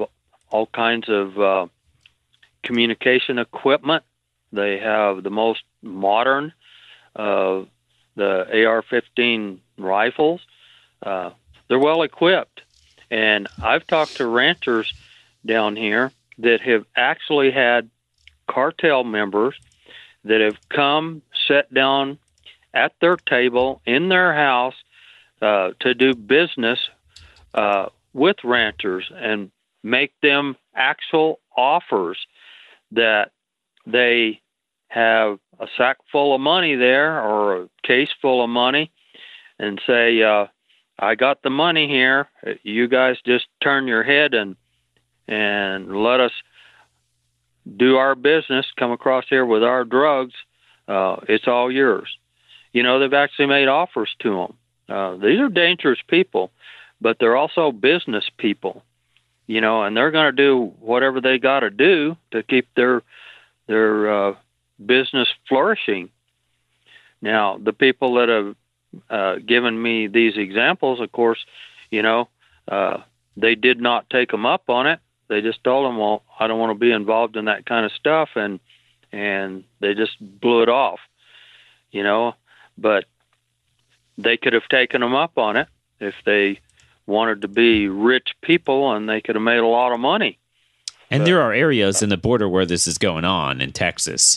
all kinds of uh, communication equipment. They have the most modern, uh, the A R fifteen rifles. Uh, they're well equipped. And I've talked to ranchers down here that have actually had cartel members that have come, sat down at their table in their house uh, to do business uh, with ranchers and make them actual offers that they have a sack full of money there or a case full of money and say, uh, I got the money here. You guys just turn your head and and let us do our business, come across here with our drugs. Uh, it's all yours. You know, they've actually made offers to them. Uh, these are dangerous people, but they're also business people, you know, and they're going to do whatever they got to do to keep their their uh, business flourishing. Now, the people that have uh, given me these examples, of course, you know, uh, they did not take them up on it. They just told them, well, I don't want to be involved in that kind of stuff, and and they just blew it off, you know. But they could have taken them up on it if they wanted to be rich people, and they could have made a lot of money. And but, there are areas in the border where this is going on in Texas.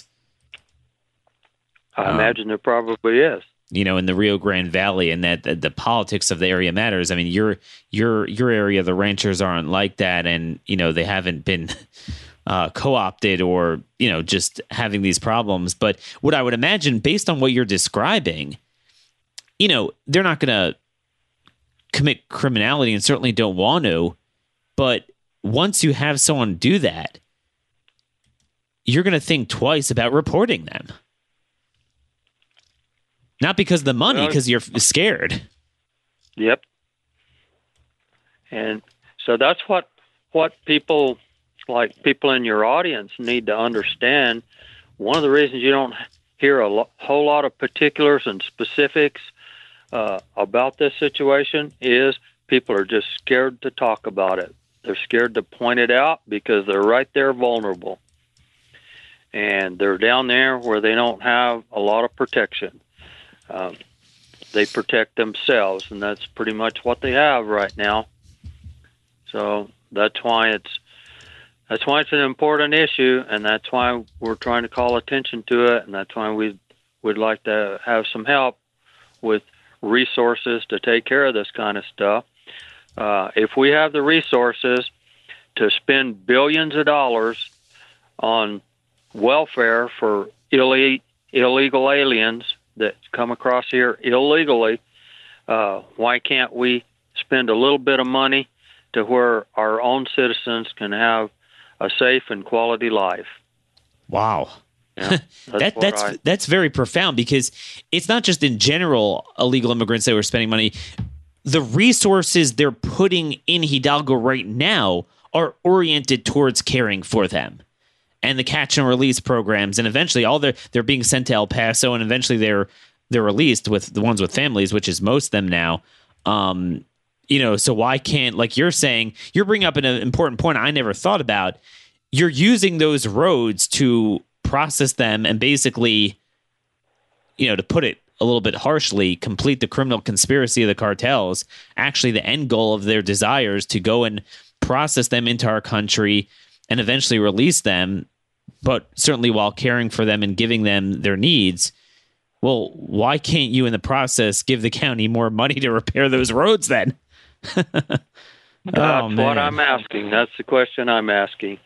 I um, imagine there probably is. You know, in the Rio Grande Valley, and that the, the politics of the area matters. I mean, your your your area, the ranchers aren't like that, and you know they haven't been uh, co-opted or you know just having these problems. But what I would imagine, based on what you're describing, you know, they're not going to commit criminality, and certainly don't want to. But once you have someone do that, you're going to think twice about reporting them. Not because of the money, because you're scared. Yep. And so that's what what people, like people in your audience, need to understand. One of the reasons you don't hear a lo- whole lot of particulars and specifics uh, about this situation is people are just scared to talk about it. They're scared to point it out because they're right there vulnerable. And they're down there where they don't have a lot of protection. Um, they protect themselves, and that's pretty much what they have right now. So that's why it's that's why it's an important issue, and that's why we're trying to call attention to it, and that's why we would like to have some help with resources to take care of this kind of stuff. Uh, if we have the resources to spend billions of dollars on welfare for ille- illegal aliens that come across here illegally, uh, why can't we spend a little bit of money to where our own citizens can have a safe and quality life? Wow. Yeah, that's that, that's I, that's very profound, because it's not just in general illegal immigrants that were spending money. The resources they're putting in Hidalgo right now are oriented towards caring for them. And the catch and release programs, and eventually all they're they're being sent to El Paso, and eventually they're they're released with the ones with families, which is most of them now. Um, you know, so why can't, like you're saying, you're bringing up an important point I never thought about. You're using those roads to process them and basically, you know, to put it a little bit harshly, complete the criminal conspiracy of the cartels. Actually, the end goal of their desires to go and process them into our country and eventually release them, but certainly while caring for them and giving them their needs. Well, why can't you in the process give the county more money to repair those roads then? That's oh, what I'm asking. That's the question I'm asking.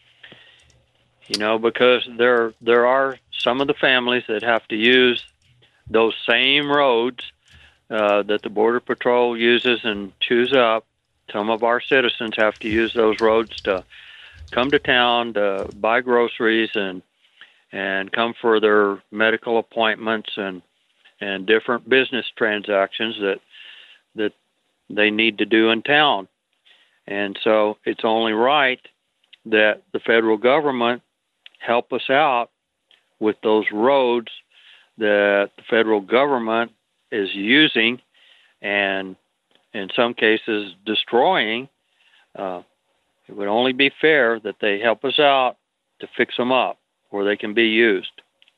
You know, because there there are some of the families that have to use those same roads uh, that the Border Patrol uses and chews up. Some of our citizens have to use those roads to come to town to buy groceries and and come for their medical appointments and and different business transactions that that they need to do in town. And so it's only right that the federal government help us out with those roads that the federal government is using and in some cases destroying uh, It would only be fair that they help us out to fix them up where they can be used.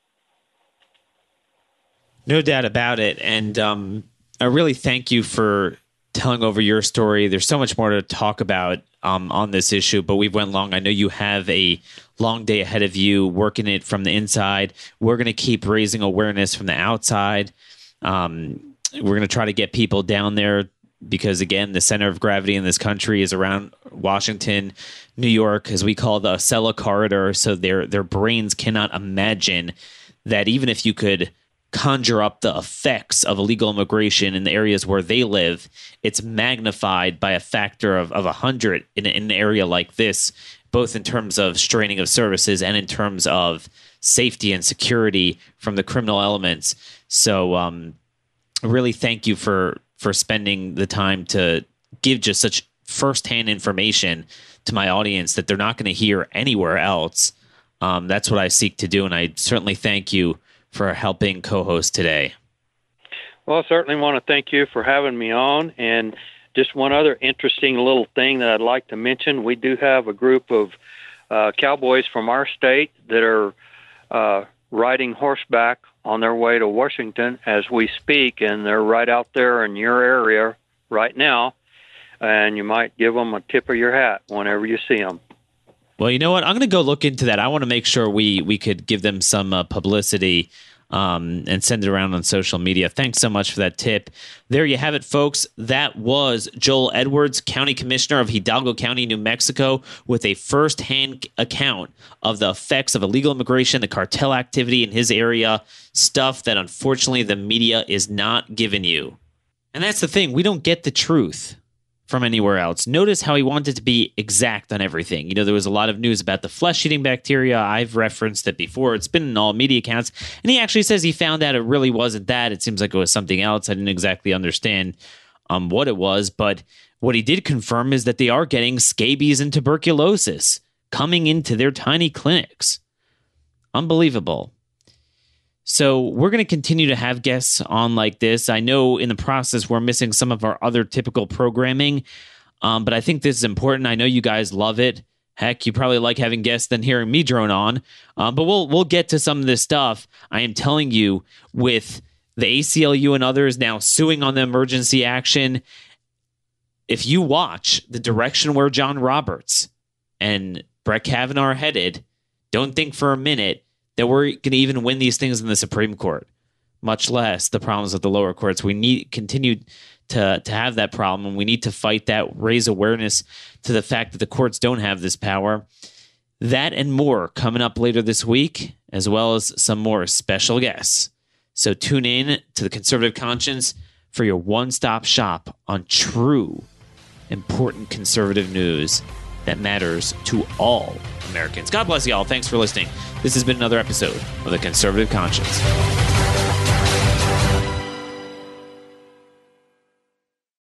No doubt about it. And um, I really thank you for telling over your story. There's so much more to talk about um, on this issue, but we've went long. I know you have a long day ahead of you working it from the inside. We're going to keep raising awareness from the outside. Um, we're going to try to get people down there because, again, the center of gravity in this country is around Washington, New York, as we call the Acela corridor. So their their brains cannot imagine that even if you could conjure up the effects of illegal immigration in the areas where they live, it's magnified by a factor of, of one hundred in, in an area like this, both in terms of straining of services and in terms of safety and security from the criminal elements. So um, really thank you for, for spending the time to give just such firsthand information to my audience that they're not going to hear anywhere else. Um, that's what I seek to do, and I certainly thank you for helping co-host today. Well, I certainly want to thank you for having me on. And just one other interesting little thing that I'd like to mention, we do have a group of uh, cowboys from our state that are uh, riding horseback on their way to Washington as we speak, and they're right out there in your area right now, and you might give them a tip of your hat whenever you see them. Well, you know what? I'm going to go look into that. I want to make sure we we could give them some uh, publicity um, and send it around on social media. Thanks so much for that tip. There you have it, folks. That was Joel Edwards, County Commissioner of Hidalgo County, New Mexico, with a firsthand account of the effects of illegal immigration, the cartel activity in his area, stuff that unfortunately the media is not giving you. And that's the thing. We don't get the truth from anywhere else. Notice how he wanted to be exact on everything. You know, there was a lot of news about the flesh-eating bacteria. I've referenced it before. It's been in all media accounts. And he actually says he found out it really wasn't that. It seems like it was something else. I didn't exactly understand um, what it was. But what he did confirm is that they are getting scabies and tuberculosis coming into their tiny clinics. Unbelievable. So we're going to continue to have guests on like this. I know in the process we're missing some of our other typical programming, um, but I think this is important. I know you guys love it. Heck, you probably like having guests than hearing me drone on. Um, but we'll we'll get to some of this stuff. I am telling you, with the A C L U and others now suing on the emergency action, if you watch the direction where John Roberts and Brett Kavanaugh are headed, don't think for a minute that we're going to even win these things in the Supreme Court, much less the problems of the lower courts. We need continue to, to have that problem, and we need to fight that, raise awareness to the fact that the courts don't have this power. That and more coming up later this week, as well as some more special guests. So tune in to The Conservative Conscience for your one-stop shop on true, important conservative news that matters to all Americans. God bless you all. Thanks for listening. This has been another episode of The Conservative Conscience.